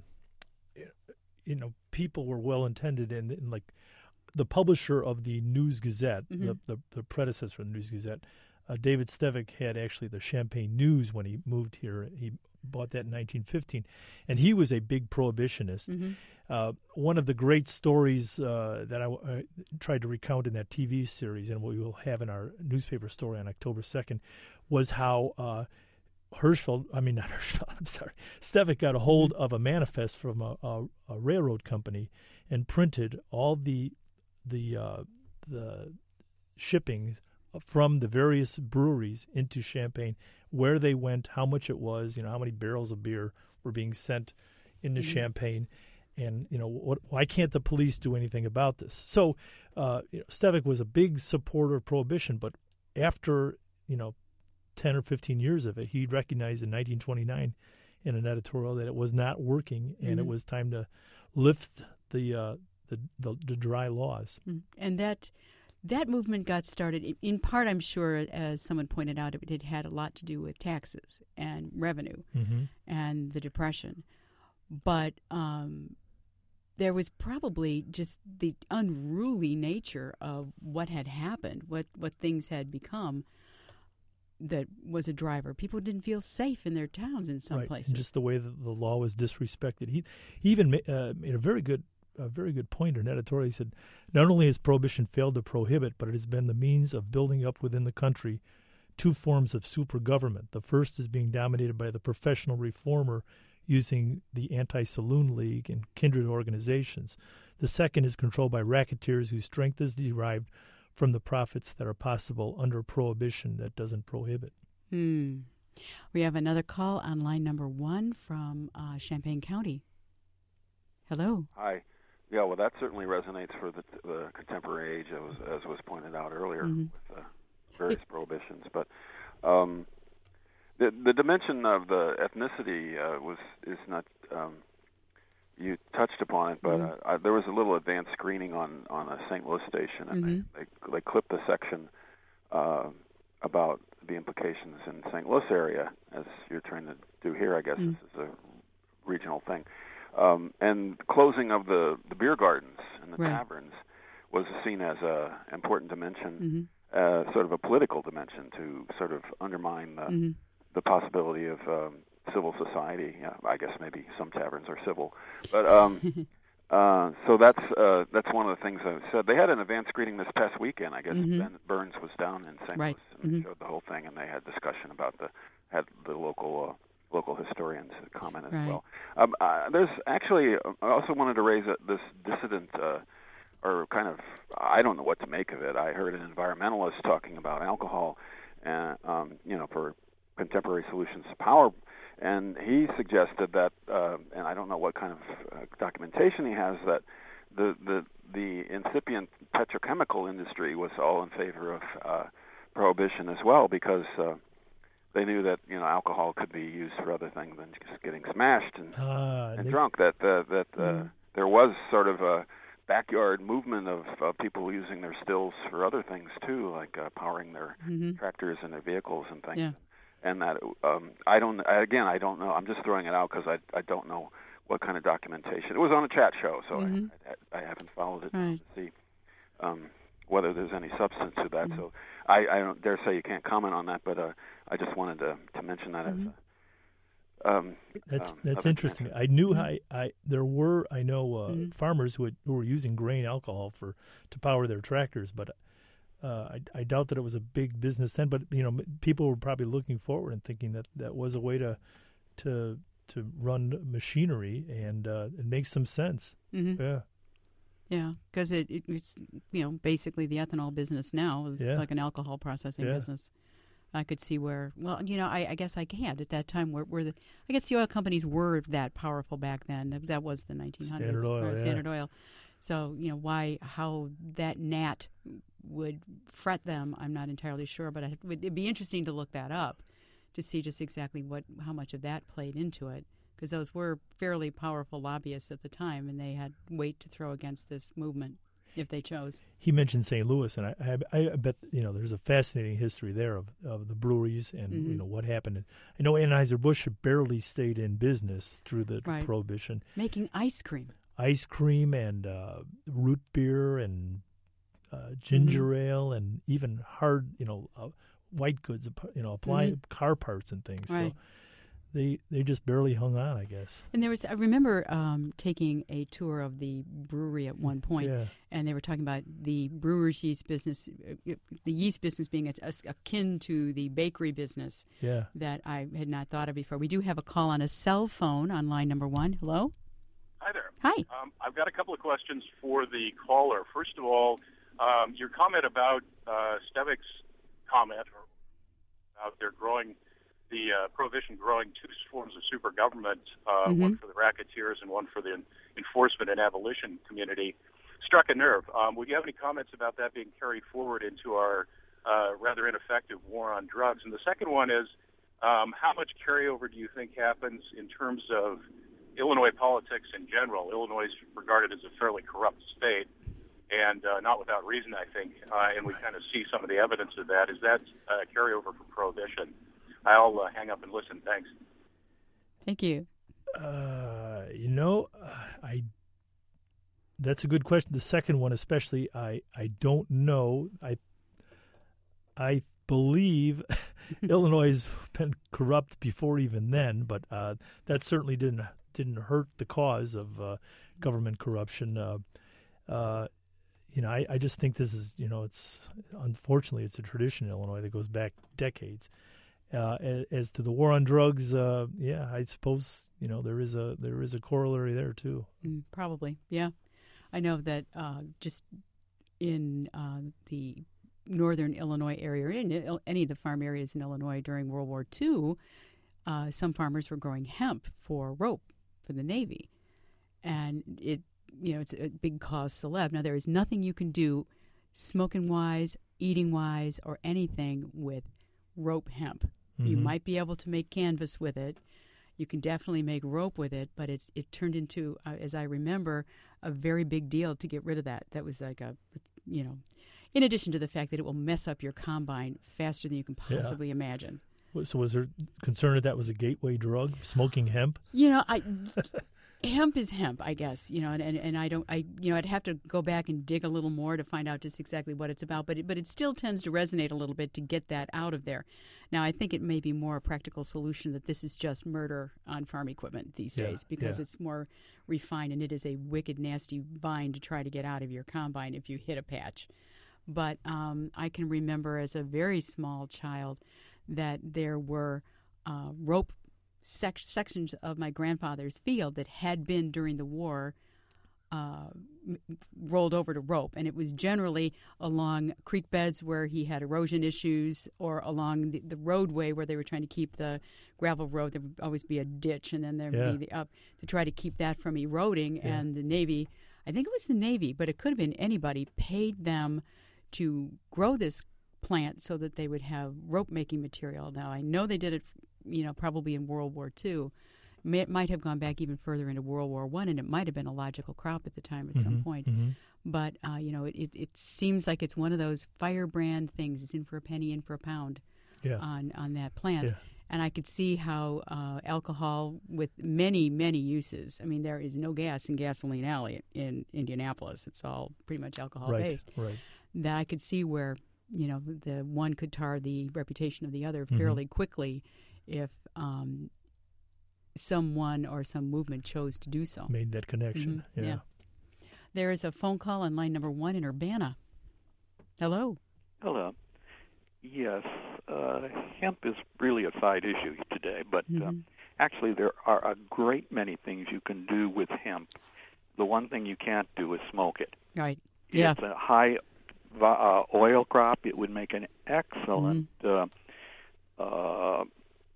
you know, people were well intended, and, and like the publisher of the News Gazette, mm-hmm. the, the the predecessor of the News Gazette, uh, David Stevick had actually the Champaign News when he moved here. He bought that in nineteen fifteen, and he was a big prohibitionist. Mm-hmm. Uh, one of the great stories uh, that I, I tried to recount in that T V series, and what we will have in our newspaper story on October second, was how uh, Hirschfeld, I mean not Hirschfeld, I'm sorry, Stevick got a hold mm-hmm. of a manifest from a, a, a railroad company and printed all the the uh, the shippings from the various breweries into Champaign, where they went, how much it was, you know, how many barrels of beer were being sent into mm-hmm. Champaign, and you know, what, why can't the police do anything about this? So, uh, you know, Stevick was a big supporter of Prohibition, but after you know, ten or fifteen years of it, he recognized in nineteen twenty-nine in an editorial that it was not working, and mm-hmm. it was time to lift the uh, the, the the dry laws. Mm-hmm. And that. That movement got started, in part, I'm sure, as someone pointed out, it, it had a lot to do with taxes and revenue mm-hmm. and the Depression. But um, there was probably just the unruly nature of what had happened, what, what things had become, that was a driver. People didn't feel safe in their towns in some right. places. And just the way that the law was disrespected. He, he even ma- uh, made a very good a very good point in an editorial. He said, not only has Prohibition failed to prohibit, but it has been the means of building up within the country two forms of super government. The first is being dominated by the professional reformer using the Anti-Saloon League and kindred organizations. The second is controlled by racketeers whose strength is derived from the profits that are possible under Prohibition that doesn't prohibit. Hmm. We have another call on line number one from uh, Champaign County. Hello. Hi. Yeah, well, that certainly resonates for the, the contemporary age, as, as was pointed out earlier, mm-hmm. with uh, various prohibitions. But um, the the dimension of the ethnicity uh, was is not. Um, you touched upon it, but mm-hmm. uh, I, there was a little advanced screening on, on a Saint Louis station, and mm-hmm. they, they they clipped the section uh, about the implications in Saint Louis area, as you're trying to do here. I guess mm-hmm. this is a regional thing. Um, and the closing of the, the beer gardens and the right. taverns was seen as a important dimension, mm-hmm. uh, sort of a political dimension to sort of undermine the, mm-hmm. the possibility of um, civil society. Yeah, I guess maybe some taverns are civil, but um, uh, so that's uh, that's one of the things I said. They had an advance screening this past weekend. I guess mm-hmm. Ben Burns was down in Saint right. Louis and mm-hmm. they showed the whole thing, and they had discussion about the had the local. Uh, local historians comment as right. well. Um, uh, there's actually, I also wanted to raise a, this dissident, uh, or kind of, I don't know what to make of it. I heard an environmentalist talking about alcohol, and um, you know, for contemporary solutions to power, and he suggested that, uh, and I don't know what kind of uh, documentation he has, that the, the, the incipient petrochemical industry was all in favor of uh, prohibition as well, because uh, they knew that, you know, alcohol could be used for other things than just getting smashed and, uh, and they, drunk. That uh, that uh, mm-hmm. there was sort of a backyard movement of uh, people using their stills for other things too, like uh, powering their mm-hmm. tractors and their vehicles and things. Yeah. And that um, I don't again I don't know. I'm just throwing it out because I I don't know what kind of documentation. It was on a chat show, so mm-hmm. I, I I haven't followed it right. to see um, whether there's any substance to that. Mm-hmm. So I, I don't dare say you can't comment on that, but uh, I just wanted to, to mention that mm-hmm. as a, um, that's um, that's interesting. I knew mm-hmm. I, I there were I know uh, mm-hmm. farmers who, had, who were using grain alcohol for to power their tractors, but uh, I, I doubt that it was a big business then. But you know, people were probably looking forward and thinking that that was a way to to to run machinery, and uh, it makes some sense. Mm-hmm. Yeah. Yeah, because it, it, it's, you know, basically the ethanol business now is yeah. like an alcohol processing yeah. business. I could see where, well, you know, I, I guess I can't at that time where, where the, I guess the oil companies were that powerful back then. That was, that was the nineteen hundreds. Standard Oil, or yeah. Standard Oil. So, you know, why, how that gnat would fret them, I'm not entirely sure, but I, it'd be interesting to look that up to see just exactly what, how much of that played into it. Because those were fairly powerful lobbyists at the time, and they had weight to throw against this movement if they chose. He mentioned Saint Louis, and I, I, I bet you know there's a fascinating history there of, of the breweries and mm-hmm. you know what happened. I know Anheuser-Busch barely stayed in business through the right. Prohibition, making ice cream, ice cream and uh, root beer and uh, ginger mm-hmm. ale and even hard you know uh, white goods, you know, apply mm-hmm. car parts and things. Right. So. They they just barely hung on, I guess. And there was I remember um, taking a tour of the brewery at one point, yeah. and they were talking about the brewer's yeast business, uh, the yeast business being a, a, akin to the bakery business. Yeah. That I had not thought of before. We do have a call on a cell phone on line number one. Hello. Hi there. Hi. Um, I've got a couple of questions for the caller. First of all, um, your comment about uh, Stevick's comment about their growing. The uh, prohibition growing two forms of super government, uh, mm-hmm. one for the racketeers and one for the enforcement and abolition community, struck a nerve. Um, would you have any comments about that being carried forward into our uh, rather ineffective war on drugs? And the second one is, um, how much carryover do you think happens in terms of Illinois politics in general? Illinois is regarded as a fairly corrupt state, and uh, not without reason, I think, uh, and we kind of see some of the evidence of that. Is that uh, carryover from Prohibition? I'll uh, hang up and listen. Thanks. Thank you. Uh, you know, I. That's a good question. The second one, especially, I, I don't know. I. I believe Illinois has been corrupt before even then, but uh, that certainly didn't didn't hurt the cause of uh, government corruption. Uh, uh, you know, I, I just think this is, you know, it's unfortunately it's a tradition in Illinois that goes back decades. Uh, as, as to the war on drugs, uh, yeah, I suppose you know there is a there is a corollary there too. Mm, probably, yeah. I know that uh, just in uh, the northern Illinois area, or in any of the farm areas in Illinois during World War Two, uh, some farmers were growing hemp for rope for the Navy, and it you know it's a big cause celeb. Now there is nothing you can do, smoking wise, eating wise, or anything with rope hemp. Mm-hmm. You might be able to make canvas with it. You can definitely make rope with it, but it's it turned into, uh, as I remember, a very big deal to get rid of that. That was like a, you know, in addition to the fact that it will mess up your combine faster than you can possibly yeah. imagine. So was there concern that that was a gateway drug, smoking hemp? You know, I hemp is hemp, I guess. You know, and, and, and I don't, I you know, I'd have to go back and dig a little more to find out just exactly what it's about. But it, but it still tends to resonate a little bit to get that out of there. Now, I think it may be more a practical solution that this is just murder on farm equipment these Yeah, days because yeah. it's more refined, and it is a wicked, nasty vine to try to get out of your combine if you hit a patch. But um, I can remember as a very small child that there were uh, rope sec- sections of my grandfather's field that had been during the war uh, m- rolled over to rope. And it was generally along creek beds where he had erosion issues or along the, the roadway where they were trying to keep the gravel road. There would always be a ditch, and then there would Yeah. be the up to try to keep that from eroding. Yeah. And the Navy, I think it was the Navy, but it could have been anybody, paid them to grow this plant so that they would have rope-making material. Now, I know they did it, you know, probably in World War Two. It might have gone back even further into World War One, and it might have been a logical crop at the time at Mm-hmm, some point. mm-hmm. But, uh, you know, it, it, it seems like it's one of those firebrand things. It's in for a penny, in for a pound Yeah. on, on that plant. Yeah. And I could see how uh, alcohol, with many, many uses. I mean, there is no gas in Gasoline Alley in Indianapolis. It's all pretty much alcohol-based. Right, right. That I could see where, you know, the one could tar the reputation of the other Mhm. fairly quickly if um, someone or some movement chose to do so. Made that connection. Mhm, Yeah. yeah. There is a phone call on line number one in Urbana. Hello. Hello. Yes, uh, hemp is really a side issue today, but uh, Mhm. actually there are a great many things you can do with hemp. The one thing you can't do is smoke it. Right. Yeah. It's a high uh, oil crop. It would make an excellent Mm-hmm. uh, uh,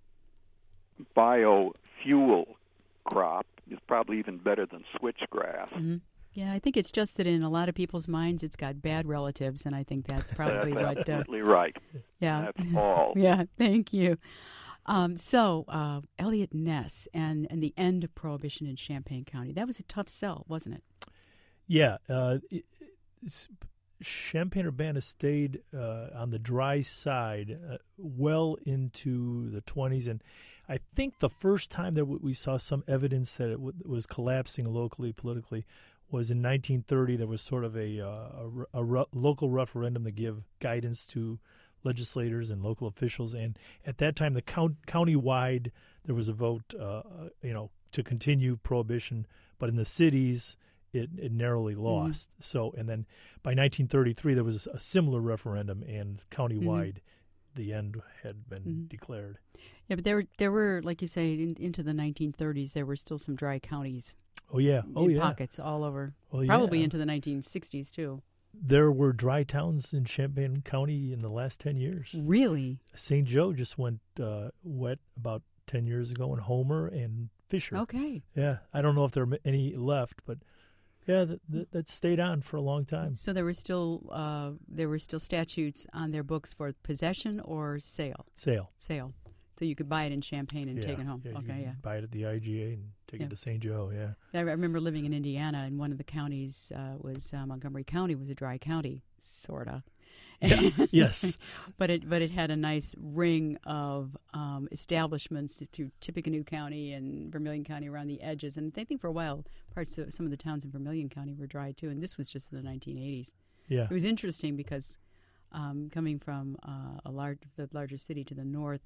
biofuel crop. It's probably even better than switchgrass. Mhm. Yeah, I think it's just that in a lot of people's minds it's got bad relatives, and I think that's probably That's what... Uh, absolutely right. yeah. That's all. Yeah, thank you. Um, so, uh, Elliot Ness and, and the end of Prohibition in Champaign County. That was a tough sell, wasn't it? Yeah. Uh, it, it's, Champaign-Urbana stayed uh, on the dry side uh, well into the twenties, and I think the first time that we saw some evidence that it w- was collapsing locally, politically, was in nineteen thirty. There was sort of a, uh, a, a ru- local referendum to give guidance to legislators and local officials, and at that time, the count, county-wide, there was a vote, uh, you know, to continue prohibition, but in the cities, it, it narrowly lost. Mm-hmm. So, and then by nineteen thirty-three, there was a similar referendum, and countywide, mm-hmm. the end had been mm-hmm. declared. Yeah, but there were, there were, like you say, in, into the nineteen thirties, there were still some dry counties. Oh, yeah. Oh, in yeah. pockets all over. Oh, Probably yeah. into the nineteen sixties, too. There were dry towns in Champaign County in the last ten years. Really? Saint Joe just went uh, wet about ten years ago, and Homer and Fisher. Okay. Yeah. I don't know if there are any left, but yeah, that, that, that stayed on for a long time. So there were still uh, there were still statutes on their books for possession or sale? Sale. Sale. So you could buy it in Champaign and yeah. take it home. Yeah, okay, you yeah. Buy it at the I G A and take yeah. it to Saint Joe, yeah. I remember living in Indiana, and one of the counties uh, was uh, Montgomery County was a dry county, sort of. Yeah. Yes. But it but it had a nice ring of um, establishments through Tippecanoe County and Vermilion County around the edges. And I think for a while, parts of some of the towns in Vermilion County were dry, too. And this was just in the nineteen eighties. Yeah. It was interesting because um, coming from uh, a large, the larger city to the north,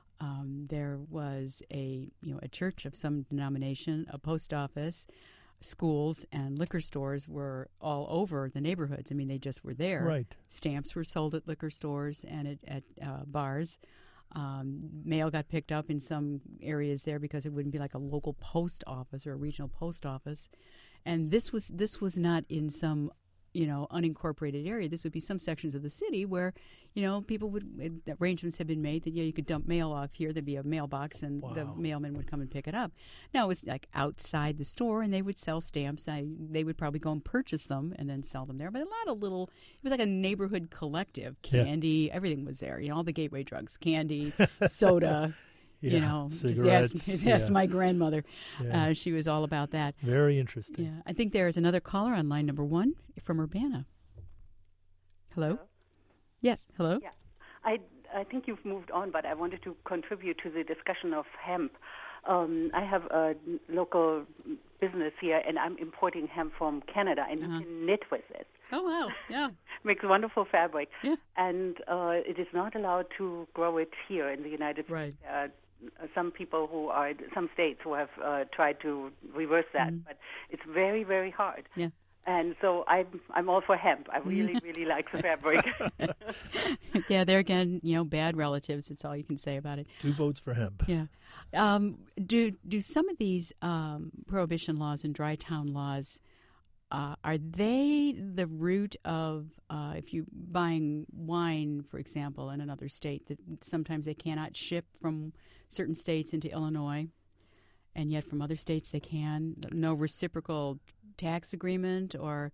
um, there was a you know a church of some denomination, a post office, schools, and liquor stores were all over the neighborhoods. I mean, they just were there. Right. Stamps were sold at liquor stores and at, at uh, bars. Um, mail got picked up in some areas there because it wouldn't be like a local post office or a regional post office. And this was this was not in some you know, unincorporated area. This would be some sections of the city where, you know, people would, arrangements had been made that, yeah, you could dump mail off here. There'd be a mailbox and wow. the mailman would come and pick it up. Now, it was like outside the store, and they would sell stamps. I, they would probably go and purchase them and then sell them there. But a lot of little, it was like a neighborhood collective. Candy, yeah. everything was there. You know, all the gateway drugs, candy, soda. Yeah, you know, cigarettes, just ask, ask yeah. my grandmother. Yeah. Uh, she was all about that. Very interesting. Yeah, I think there is another caller on line number one from Urbana. Hello? Hello? Yes, hello? Yeah. I, I think you've moved on, but I wanted to contribute to the discussion of hemp. Um, I have a local business here, and I'm importing hemp from Canada, and uh-huh. you can knit with it. Oh, wow, yeah. Makes wonderful fabric. Yeah. And uh, it is not allowed to grow it here in the United States. Right. Uh, some people who are, some states who have uh, tried to reverse that, mm-hmm. but it's very, very hard. Yeah. And so I'm I'm all for hemp. I really, really like the fabric. Yeah, there again, you know, bad relatives. It's all you can say about it. Two votes for hemp. Yeah. Um, do do some of these um, prohibition laws and dry town laws, uh, are they the root of, uh, if you're buying wine, for example, in another state, that sometimes they cannot ship from certain states into Illinois, and yet from other states they can? No reciprocal tax agreement, or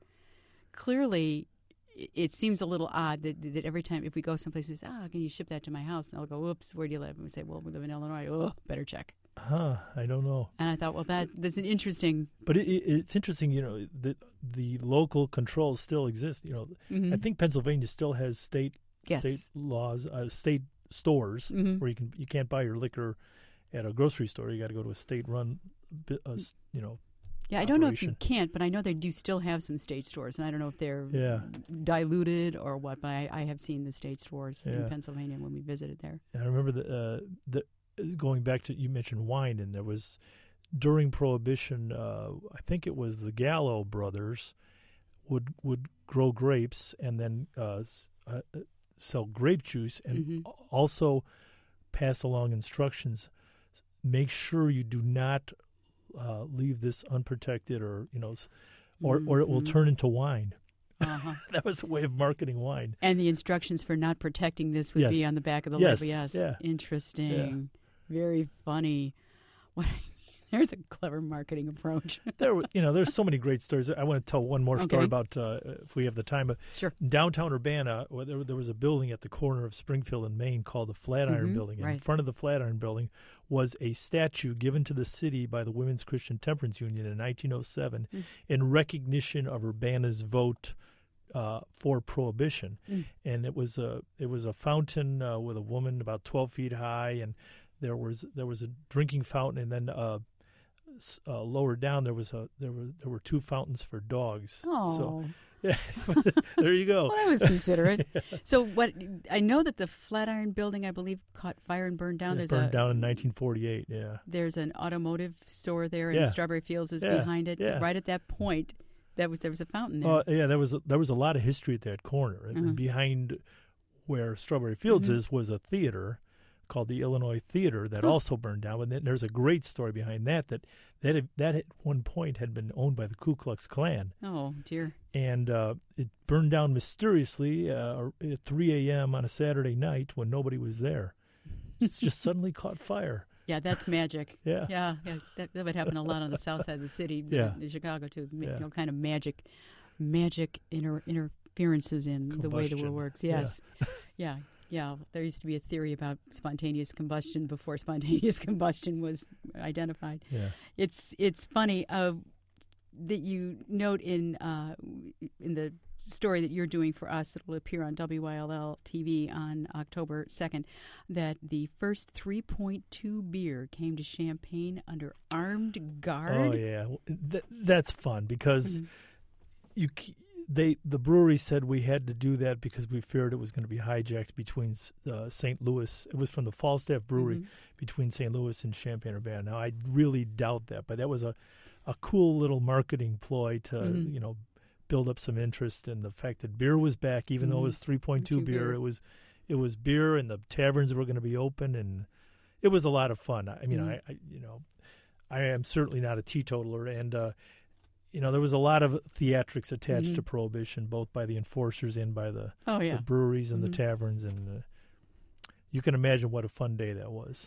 clearly it seems a little odd that, that every time if we go someplace, says, "Ah, oh, can you ship that to my house?" And they'll go, "Whoops, where do you live?" And we say, "Well, we live in Illinois." Oh, better check. Huh? I don't know. And I thought, well, that that's an interesting. But it, it, it's interesting, you know, that the local controls still exist. You know, mm-hmm. I think Pennsylvania still has state yes. state laws, uh, state stores mm-hmm. where you can you can't buy your liquor at a grocery store. You got to go to a state-run, uh, you know. Yeah, I don't know if you can't, but I know they do still have some state stores, and I don't know if they're yeah. diluted or what, but I, I have seen the state stores yeah. in Pennsylvania when we visited there. I remember the, uh, the going back to, you mentioned wine, and there was, during Prohibition, uh, I think it was the Gallo brothers would would grow grapes and then uh, uh, sell grape juice, and mm-hmm. also pass along instructions. Make sure you do not Uh, leave this unprotected, or you know, or mm-hmm. or it will turn into wine. Uh-huh. That was a way of marketing wine. And the instructions for not protecting this would yes. be on the back of the yes. label. Yes, yeah. Interesting, yeah. Very funny. What? There's a clever marketing approach. There, you know, there's so many great stories. I want to tell one more okay. story about uh, if we have the time. But sure. In downtown Urbana, there, there was a building at the corner of Springfield and Maine called the Flatiron mm-hmm. Building. And right. in front of the Flatiron Building was a statue given to the city by the Women's Christian Temperance Union in nineteen oh seven mm. in recognition of Urbana's vote uh, for prohibition. Mm. And it was a it was a fountain uh, with a woman about twelve feet high, and there was there was a drinking fountain, and then uh, uh, lower down there was a there were there were two fountains for dogs. Oh. So, yeah, there you go. Well, that was considerate. yeah. So what I know that the Flatiron Building, I believe, caught fire and burned down. It There's burned a, down in nineteen forty-eight. Yeah. There's an automotive store there, yeah. and Strawberry Fields is yeah. behind it. Yeah. Right at that point, that was there was a fountain there. Uh, yeah, there was a, there was a lot of history at that corner. Uh-huh. Behind where Strawberry Fields mm-hmm. is was a theater called the Illinois Theater that oh. also burned down. And then there's a great story behind that that that had, that at one point had been owned by the Ku Klux Klan. Oh dear! And uh, it burned down mysteriously uh, at three a.m. on a Saturday night when nobody was there. It's just suddenly caught fire. Yeah, that's magic. yeah. yeah, yeah. That, that would happen a lot on the south side of the city, yeah. in Chicago too. Yeah. You know, kind of magic, magic inter, interferences in Combustion. the way the world works. Yes, yeah. yeah. Yeah, there used to be a theory about spontaneous combustion before spontaneous combustion was identified. Yeah. It's it's funny uh, that you note in uh, in the story that you're doing for us that will appear on W I L L T V on October second that the first three point two beer came to Champaign under armed guard. Oh, yeah. Th- that's fun because mm-hmm. you they the brewery said we had to do that because we feared it was going to be hijacked between uh, Saint Louis. It was from the Falstaff Brewery mm-hmm. between Saint Louis and Champaign-Urbana. Now, I really doubt that, but that was a, a cool little marketing ploy to, mm-hmm. you know, build up some interest in the fact that beer was back, even mm-hmm. though it was three point two beer, beer. It was it was beer, and the taverns were going to be open, and it was a lot of fun. I mean, mm-hmm. I, I you know, I am certainly not a teetotaler, and uh, you know, there was a lot of theatrics attached mm-hmm. to Prohibition, both by the enforcers and by the, oh, yeah. the breweries and mm-hmm. the taverns, and uh, you can imagine what a fun day that was.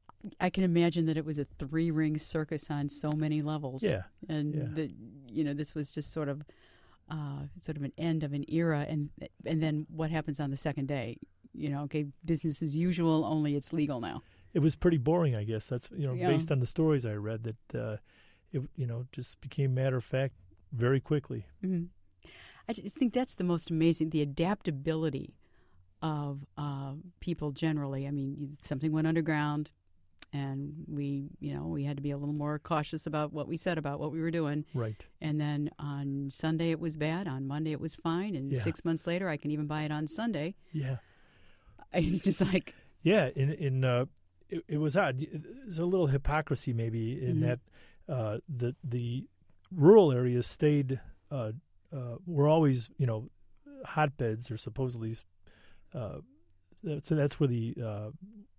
I can imagine that it was a three-ring circus on so many levels. Yeah, and yeah. that you know this was just sort of uh, sort of an end of an era, and and then what happens on the second day? You know, okay, business as usual, only it's legal now. It was pretty boring, I guess. That's you know yeah. based on the stories I read that uh, it you know just became matter of fact very quickly. Mm-hmm. I just think that's the most amazing, the adaptability of uh, people generally. I mean, something went underground, and we, you know, we had to be a little more cautious about what we said about what we were doing. Right. And then on Sunday it was bad. On Monday it was fine. And Yeah. six months later, I can even buy it on Sunday. Yeah. It's just like, Yeah, in in uh, it, it was odd. There's a little hypocrisy maybe in Mhm. that uh, the the rural areas stayed uh, uh, were always, you know, hotbeds or supposedly. Uh, so that's where the uh,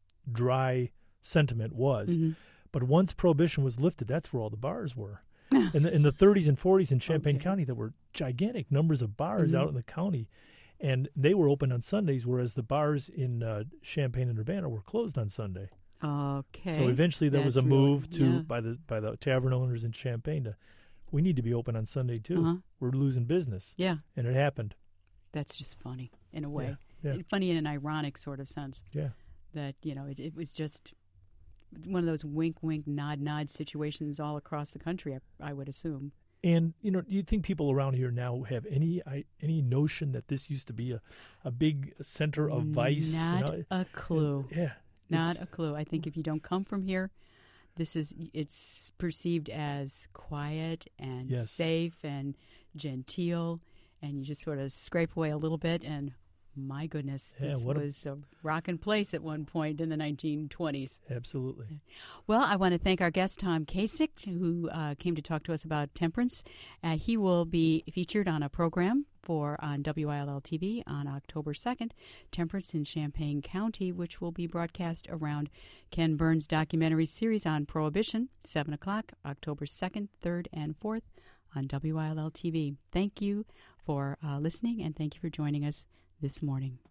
dry sentiment was. Mhm. But once Prohibition was lifted, that's where all the bars were. in the in the thirties and forties in Champaign Okay. County, there were gigantic numbers of bars Mhm. out in the county, and they were open on Sundays, whereas the bars in uh, Champaign and Urbana were closed on Sunday. okay. So eventually, there was a That's really- move to yeah. by the by the tavern owners in Champaign to, we need to be open on Sunday too. Uh-huh. We're losing business, Yeah, and it happened. that's just funny in a way. Yeah, yeah. Funny in an ironic sort of sense. Yeah. That, you know, it, it was just one of those wink, wink, nod, nod situations all across the country, I, I would assume. And you know, do you think people around here now have any I, any notion that this used to be a, a big center of vice? Not you know? a clue. Yeah, Not it's- a clue. I think if you don't come from here, this is it's perceived as quiet and Yes. safe and genteel, and you just sort of scrape away a little bit, and my goodness, Yeah, this what a- was a rockin' place at one point in the nineteen twenties. Absolutely. Well, I want to thank our guest, Tom Kasich, who uh, came to talk to us about temperance. Uh, he will be featured on a program for on W I L L T V on October second, Temperance in Champaign County, which will be broadcast around Ken Burns' documentary series on Prohibition, seven o'clock, October second, third, and fourth on W I L L T V. Thank you for uh, listening, and thank you for joining us this morning.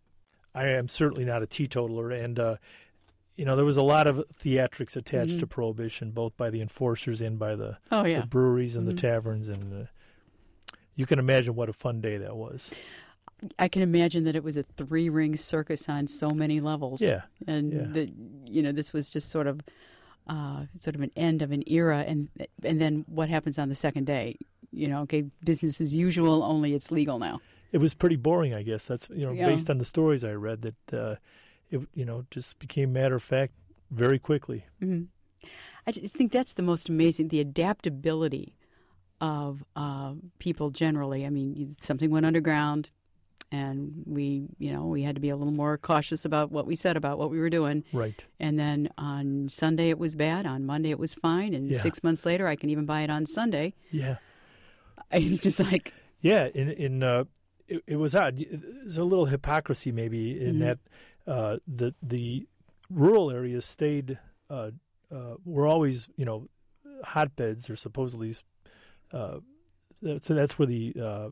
I am certainly not a teetotaler, and uh, you know, there was a lot of theatrics attached Mhm. to Prohibition, both by the enforcers and by the, Oh, yeah. the breweries and Mhm. the taverns, and uh, you can imagine what a fun day that was. I can imagine that it was a three-ring circus on so many levels. Yeah, and yeah. that, you know, this was just sort of uh, sort of an end of an era, and and then what happens on the second day? You know, okay, business as usual, only it's legal now. It was pretty boring, I guess. That's, you know, Yeah. based on the stories I read, that uh, it, you know, just became matter of fact very quickly. Mm-hmm. I just think that's the most amazing, the adaptability of uh, people generally. I mean, something went underground, and we, you know, we had to be a little more cautious about what we said about what we were doing. Right. And then on Sunday it was bad. On Monday it was fine. And Yeah. six months later, I can even buy it on Sunday. Yeah. It's just like, Yeah, in in uh, it, it was odd. There's a little hypocrisy maybe in Mhm. that uh, the the rural areas stayed uh, uh, were always, you know, hotbeds or supposedly. Uh, so that's where the uh,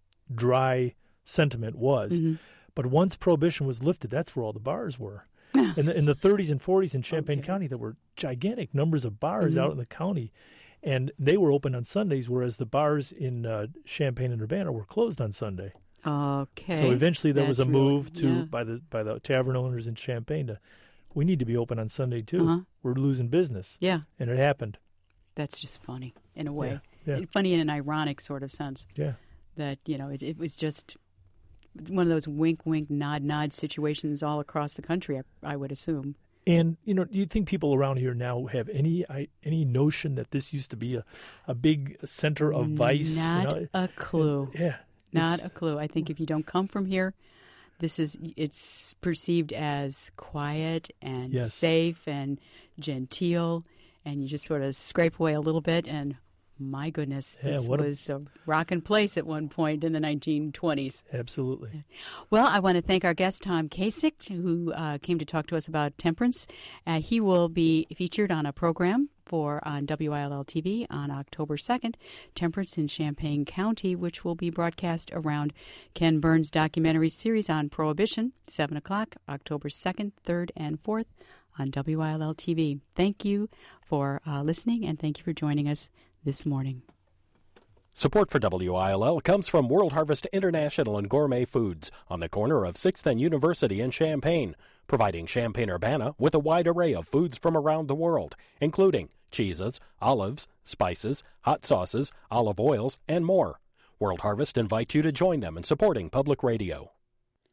dry sentiment was. Mhm. But once Prohibition was lifted, that's where all the bars were. in the in the thirties and forties in Champaign Okay. County, there were gigantic numbers of bars Mhm. out in the county, and they were open on Sundays, whereas the bars in uh, Champaign and Urbana were closed on Sunday. okay. So eventually, there was a That's really- move to yeah. by the by the tavern owners in Champaign to, we need to be open on Sunday too. Uh-huh. We're losing business, Yeah, and it happened. that's just funny in a way. Yeah, yeah. Funny in an ironic sort of sense. Yeah. That, you know, it, it was just one of those wink, wink, nod, nod situations all across the country, I, I would assume. And you know, do you think people around here now have any I, any notion that this used to be a, a big center of vice? you Not know? a clue. Yeah, Not it's- a clue. I think if you don't come from here, this is it's perceived as quiet and Yes. safe and genteel, and you just sort of scrape away a little bit, and my goodness, Yeah, this what a- was a rockin' place at one point in the nineteen twenties. Absolutely. Well, I want to thank our guest, Tom Kasich, who uh, came to talk to us about temperance. Uh, he will be featured on a program for on W I L L T V on October second, Temperance in Champaign County, which will be broadcast around Ken Burns' documentary series on Prohibition, seven o'clock, October second, third, and fourth on W I L L T V. Thank you for uh, listening, and thank you for joining us this morning. Support for W I L L comes from World Harvest International and Gourmet Foods on the corner of sixth and University in Champaign, providing Champaign-Urbana with a wide array of foods from around the world, including cheeses, olives, spices, hot sauces, olive oils, and more. World Harvest invites you to join them in supporting public radio.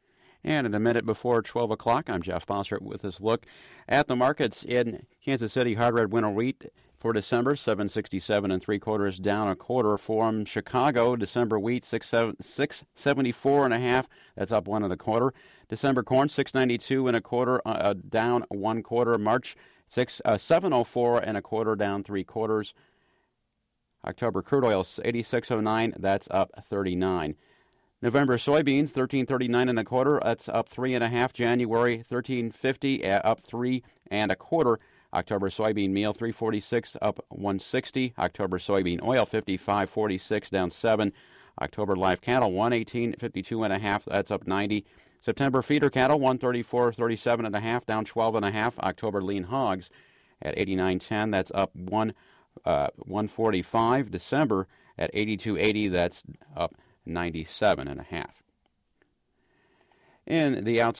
And in a minute before twelve o'clock, I'm Jeff Bossert with this look at the markets in Kansas City. Hard red winter wheat for December, seven sixty-seven and three quarters, down a quarter. From Chicago, December wheat, six seventy-four and a half. That's up one and a quarter. December corn, six ninety-two and a quarter, uh, down one quarter. March, six uh, seven oh four and a quarter, down three quarters. October crude oil, eighty-six oh nine. That's up thirty-nine. November soybeans, thirteen thirty-nine and a quarter. That's up three and a half. January, thirteen fifty, up three and a quarter. October soybean meal, three forty-six, up one sixty. October soybean oil, fifty-five forty-six, down seven. October live cattle, one eighteen fifty-two and a half. That's up ninety. September feeder cattle, one thirty-four thirty-seven and a half, down twelve and a half. October lean hogs at eighty-nine ten. That's up one uh, one forty-five. December at eighty-two eighty. That's up ninety-seven and a half. In the outside